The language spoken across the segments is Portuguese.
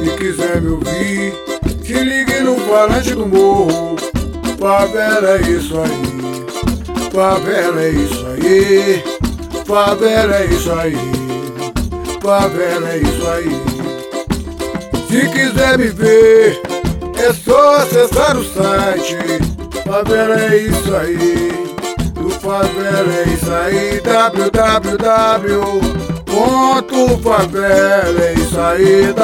Se quiser me ouvir, se ligue no falante do morro. Favela é isso aí, favela é isso aí, favela é isso aí, favela é isso aí. Se quiser me ver, é só acessar o site. Favela é isso aí, do favela é isso aí, www.favela é isso aí,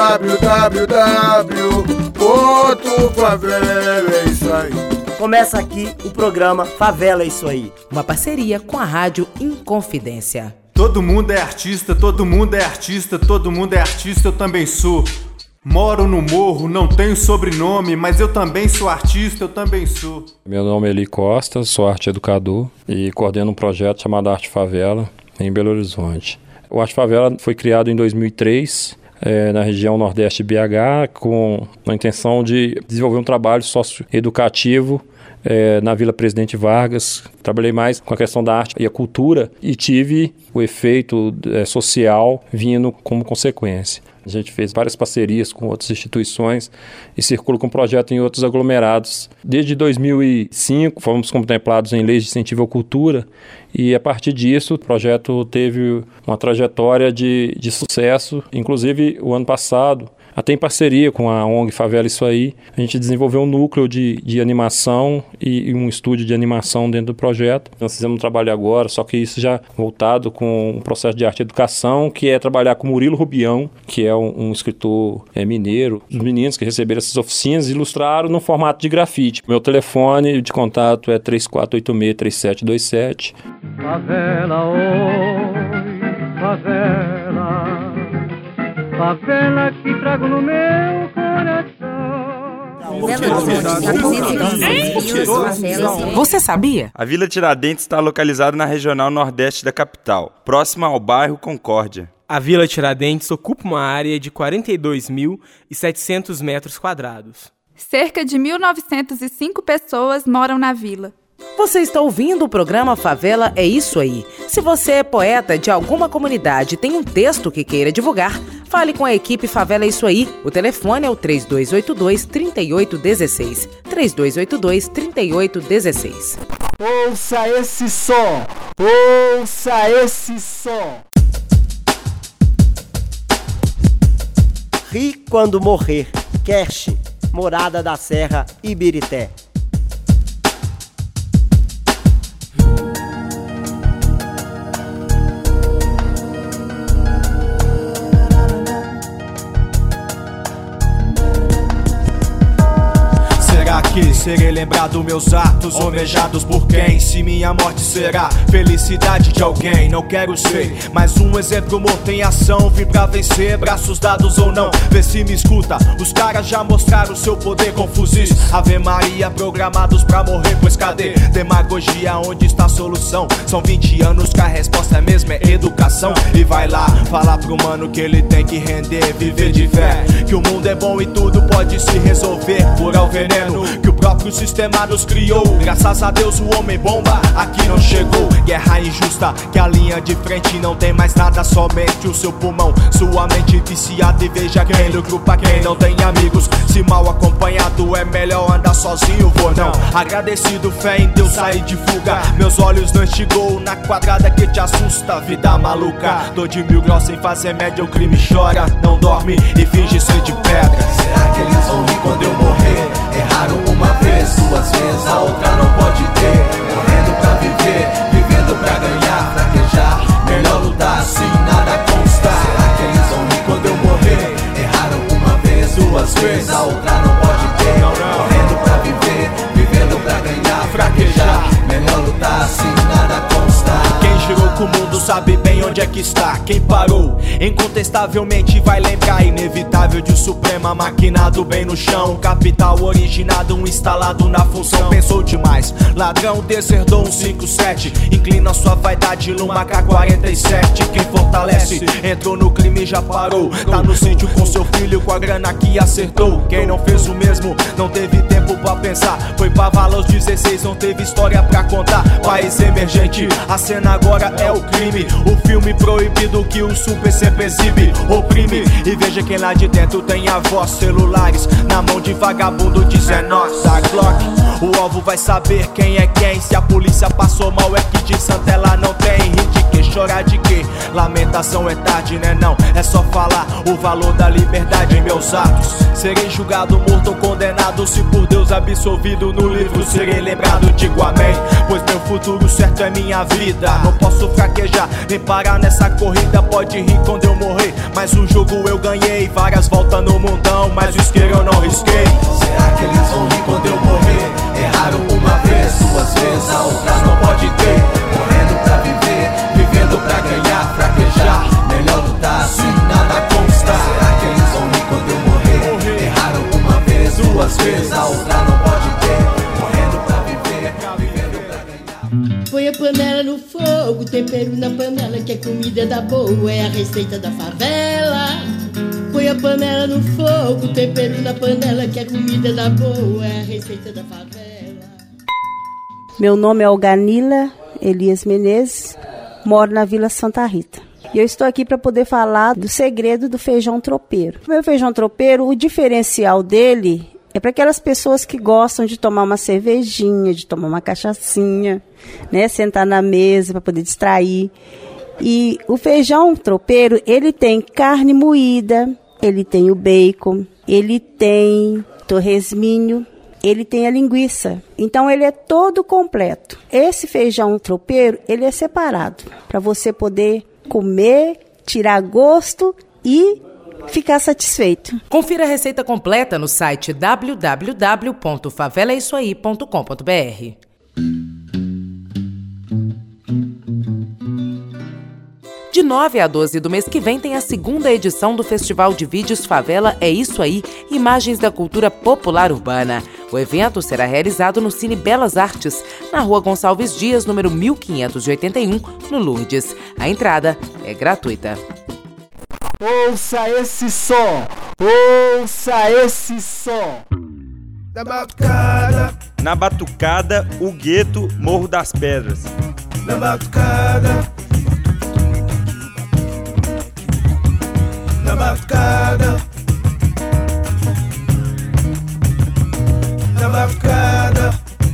www.favela é isso aí. Começa aqui o programa Favela é Isso Aí, uma parceria com a Rádio Inconfidência. Todo mundo é artista, todo mundo é artista, todo mundo é artista, eu também sou. Moro no morro, não tenho sobrenome, mas eu também sou artista, eu também sou. Meu nome é Eli Costa, sou arte educador e coordeno um projeto chamado Arte Favela, em Belo Horizonte. O Arte Favela foi criado em 2003, na região nordeste de BH, com a intenção de desenvolver um trabalho socioeducativo na Vila Presidente Vargas. Trabalhei mais com a questão da arte e a cultura e tive o efeito social vindo como consequência. A gente fez várias parcerias com outras instituições e circula com projeto em outros aglomerados. Desde 2005 fomos contemplados em leis de incentivo à cultura e a partir disso o projeto teve uma trajetória de sucesso. Inclusive o ano passado, até em parceria com a ONG Favela Isso Aí, a gente desenvolveu um núcleo de animação e um estúdio de animação dentro do projeto. Nós fizemos um trabalho agora, só que isso já voltado com um processo de arte e educação, que é trabalhar com Murilo Rubião, que é um escritor mineiro. Os meninos que receberam essas oficinas ilustraram no formato de grafite. Meu telefone de contato é 3486-3727. Favela, oi, favela, favela que trago no meu coração. Você sabia? A Vila Tiradentes está localizada na regional nordeste da capital, próxima ao bairro Concórdia. A Vila Tiradentes ocupa uma área de 42.700 metros quadrados. Cerca de 1.905 pessoas moram na vila. Você está ouvindo o programa Favela é Isso Aí. Se você é poeta de alguma comunidade e tem um texto que queira divulgar, fale com a equipe Favela é Isso Aí. O telefone é o 3282-3816. 3282-3816. Ouça esse som! Ouça esse som! Ri quando morrer. Cash, Morada da Serra, Ibirité. Que serei lembrado meus atos, almejados por quem? Se minha morte será felicidade de alguém, não quero ser mais um exemplo morto em ação. Vim pra vencer, braços dados ou não, vê se me escuta. Os caras já mostraram seu poder com fuzis Ave Maria, programados pra morrer, pois cadê? Demagogia, onde está a solução? São 20 anos que a resposta mesmo é educação. E vai lá, falar pro mano que ele tem que render, viver de fé, que o mundo é bom e tudo pode se resolver. Curar o veneno que o próprio sistema nos criou. Graças a Deus o homem bomba aqui não chegou. Guerra injusta, que a linha de frente não tem mais nada, somente o seu pulmão. Sua mente viciada e veja quem lucra pra quem não tem amigos. Se mal acompanhado é melhor andar sozinho, vou não. Agradecido, fé em Deus, sair de fuga. Meus olhos não estigou na quadrada que te assusta, vida maluca. Tô de 1000 graus sem fazer média, o crime chora, não dorme e finge ser de pedra. Será que eles vão rir quando eu morrer? Erraram uma vez, duas vezes, a outra não pode ter. Morrendo pra viver, vivendo pra ganhar, fraquejar, melhor lutar assim, nada consta. Será que eles vão rir quando eu morrer? Erraram uma vez, duas vezes, a outra não pode ter. Morrendo pra viver, vivendo pra ganhar, fraquejar, melhor lutar assim, nada consta. Quem girou com o mundo sabe bem onde é que está. Quem parou, incontestavelmente vai lembrar. Inevitável de suprema, maquinado bem no chão. Capital originado, instalado na função. Pensou demais, ladrão deserdou 157. Inclina sua vaidade numa K-47. Quem fortalece, entrou no crime e já parou. Tá no sítio com seu filho, com a grana que acertou. Quem não fez o mesmo, não teve tempo pra pensar. Foi pra vala aos 16, não teve história pra contar. País emergente, a cena agora é o crime. O filme filme proibido que o super sempre exibe, oprime. E veja quem lá de dentro tem a voz. Celulares na mão de vagabundo dizendo nós da Glock. O alvo vai saber quem é quem. Se a polícia passou mal é que de santa ela não tem. Rir de que, chorar de que? Lamentação é tarde, né não? É só falar o valor da liberdade em meus atos. Serei julgado, morto ou condenado. Se por Deus absolvido no livro serei lembrado. Digo amém, pois meu futuro certo é minha vida. Não posso fraquejar, nem parar nessa corrida. Pode rir quando eu morrer, mas o jogo eu ganhei. Várias voltas no mundão, mas o isqueiro eu não risquei. Será que eles vão rir quando eu morrer? Erraram uma vez, duas vezes, a outra não pode ter. Morrendo pra viver, vivendo pra ganhar, fraquejar. Melhor lutar assim, nada consta. Será que eles vão rir quando eu morrer? Erraram uma vez, duas vezes, a outra não pode ter. Morrendo pra viver, vivendo pra ganhar. Põe a panela no fogo, tempero na panela, que a comida da boa é a receita da favela. Põe a panela no fogo, tempero na panela, que a comida da boa é a receita da favela. Meu nome é Alganila Elias Menezes, moro na Vila Santa Rita. E eu estou aqui para poder falar do segredo do feijão tropeiro. O meu feijão tropeiro, o diferencial dele é para aquelas pessoas que gostam de tomar uma cervejinha, de tomar uma cachaçinha, né, sentar na mesa para poder distrair. E o feijão tropeiro, ele tem carne moída, ele tem o bacon, ele tem torresminho, ele tem a linguiça. Então ele é todo completo. Esse feijão tropeiro, ele é separado para você poder comer, tirar gosto e ficar satisfeito. Confira a receita completa no site www.favelaissoaí.com.br. De 9 a 12 do mês que vem tem a segunda edição do Festival de Vídeos Favela É Isso Aí, Imagens da Cultura Popular Urbana. O evento será realizado no Cine Belas Artes, na Rua Gonçalves Dias, número 1581, no Lourdes. A entrada é gratuita. Ouça esse som! Ouça esse som! Na Batucada, o Gueto, Morro das Pedras. Na batucada, na batucada, na batucada,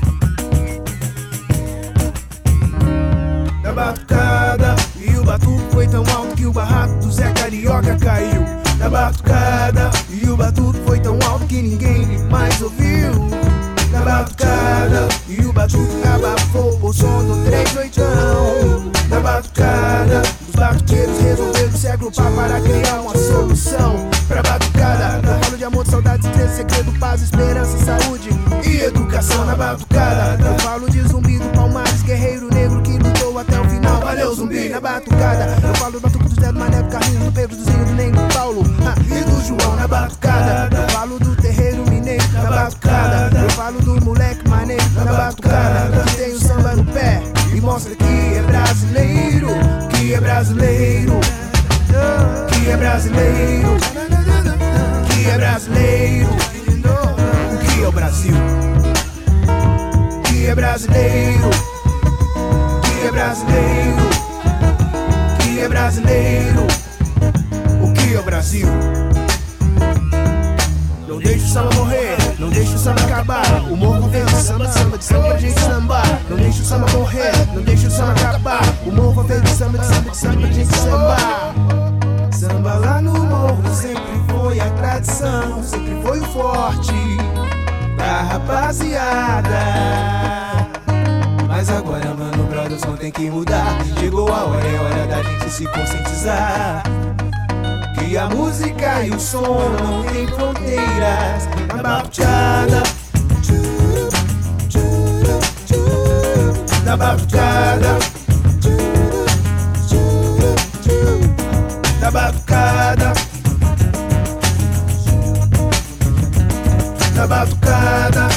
na batucada. E o batuque foi tão alto que o barraco do Zé Carioca caiu. Na batucada, e o batuque foi tão alto que ninguém mais ouviu. Na batucada, e o batuque abafou o som do 38. Na batucada, os batuqueiros resolveram se agrupar para criar uma solução pra batucada. Eu falo de amor, saudade, estresse, segredo, paz, esperança, saúde e educação. Na batucada, eu falo de Zumbi do Palmares, guerreiro negro que lutou até o final. Valeu, Zumbi! Na batucada, eu falo do batuque do Zé, do Mané, do Carlinhos, do Pedro, do Zinho, do Nen, do Paulo e do João. Na batucada, eu falo do terreiro mineiro. Na batucada, eu falo do moleque maneiro. Na batucada, que tem o samba no pé e mostra que é brasileiro, que é brasileiro, que é brasileiro, que é brasileiro. O que é o Brasil? Que é brasileiro, que é brasileiro, que é brasileiro. O que é o Brasil? Não deixa o samba morrer, não deixa o samba acabar. O morro fez de samba, samba, de samba pra gente sambar. Não deixa o samba morrer, não deixa o samba acabar. O morro fez de samba, de samba, de samba pra gente sambar. Samba lá no morro sempre foi a tradição, sempre foi o forte da rapaziada. Mas agora, mano, brothers, não tem que mudar. Chegou a hora, é hora da gente se conscientizar que a música e o som não tem fronteiras. Na batucada, na batucada, na batucada, na batucada,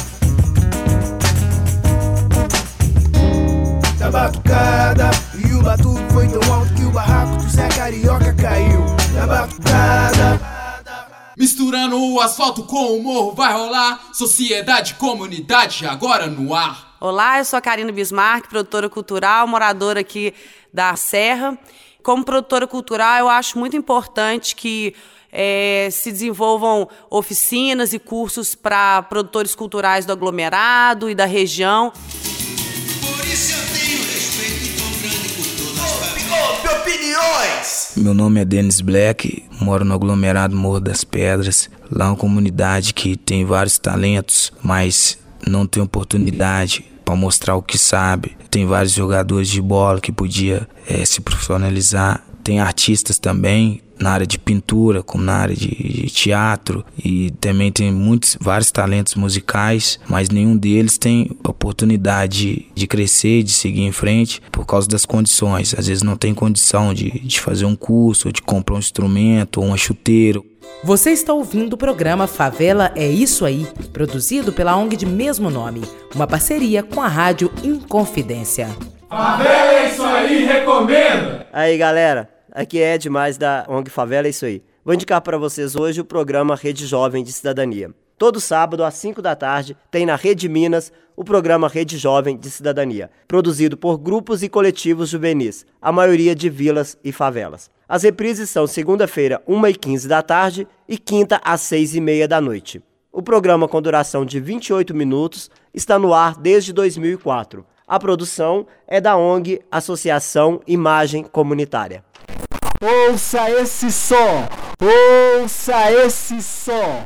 na batucada. E o batuque foi tão alto que o barraco do Zé Carioca caiu. Na batucada, misturando o asfalto com o morro vai rolar. Sociedade, comunidade, agora no ar. Olá, eu sou a Karina Bismarck, produtora cultural, moradora aqui da Serra. Como produtora cultural, eu acho muito importante que se desenvolvam oficinas e cursos para produtores culturais do aglomerado e da região. Por isso eu tenho respeito tão grande por todas as opiniões! Meu nome é Dennis Black, moro no aglomerado Morro das Pedras. Lá é uma comunidade que tem vários talentos, mas não tem oportunidade para mostrar o que sabe. Tem vários jogadores de bola que podia se profissionalizar. Tem artistas também na área de pintura, como na área de teatro, e também tem vários talentos musicais, mas nenhum deles tem oportunidade de crescer, de seguir em frente por causa das condições. Às vezes não tem condição de fazer um curso, de comprar um instrumento ou uma chuteira. Você está ouvindo o programa Favela é Isso Aí, produzido pela ONG de mesmo nome, uma parceria com a Rádio Inconfidência. Favela é Isso Aí, recomendo! Aí galera, aqui é Ed Mais da ONG Favela é Isso Aí. Vou indicar para vocês hoje o programa Rede Jovem de Cidadania. Todo sábado às 5 da tarde tem na Rede Minas o programa Rede Jovem de Cidadania, produzido por grupos e coletivos juvenis, a maioria de vilas e favelas. As reprises são segunda-feira, 1h15 da tarde e quinta às 6h30 da noite. O programa, com duração de 28 minutos, está no ar desde 2004. A produção é da ONG Associação Imagem Comunitária. Ouça esse som! Ouça esse som!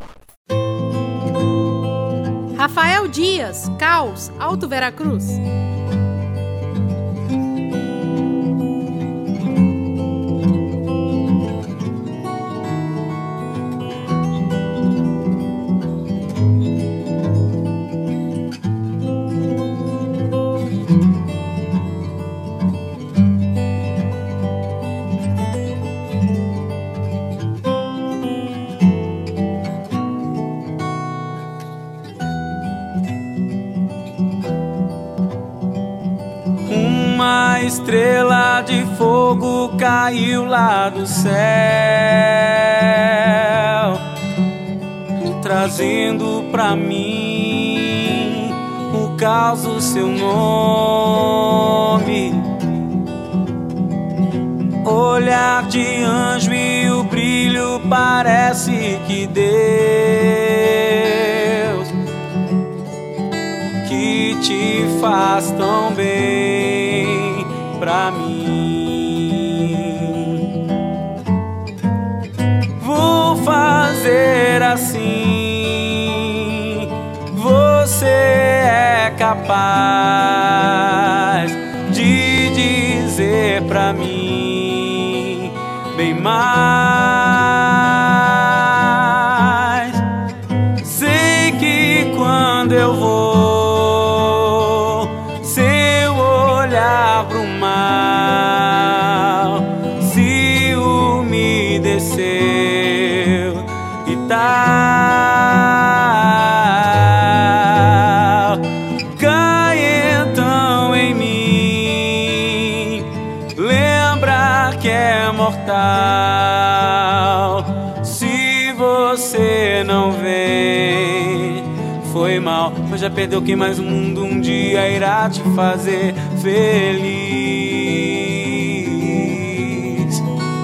Rafael Dias, Caos, Alto Veracruz. Uma estrela de fogo caiu lá do céu, trazendo pra mim o caos do seu nome. Olhar de anjo e o brilho parece que Deus que te faz tão bem pra mim. Vou fazer assim, você é capaz de dizer pra mim bem mais. Sei que quando eu vou, seu olhar pro mal se umedeceu e tal. Cai então em mim, lembra que é mortal. Se você não vê, foi mal, mas já perdeu quem mais o mundo um dia irá te fazer feliz.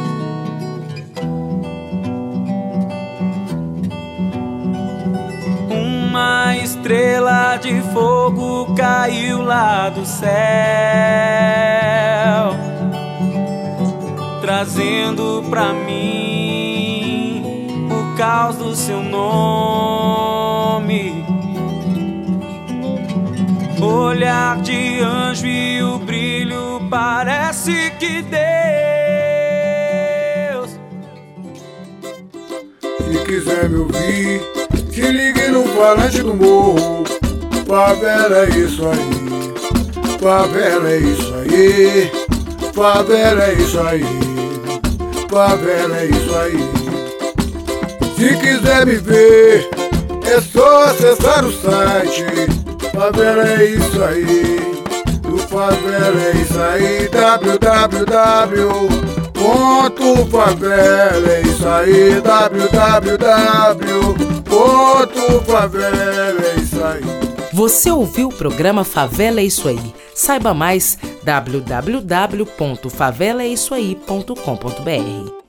Uma estrela de fogo caiu lá do céu, trazendo pra mim o caos do seu nome. Olhar de anjo e o brilho parece que Deus. Se quiser me ouvir, se ligue no falante do morro. Favela é isso aí, favela é isso aí, favela é isso aí, favela é isso aí. Se quiser me ver, é só acessar o site. Favela é isso aí, do Favela é isso aí, www.favelaissaí, www.favelaissaí. Você ouviu o programa Favela é Isso Aí. Saiba mais www.favelaissoaí.com.br.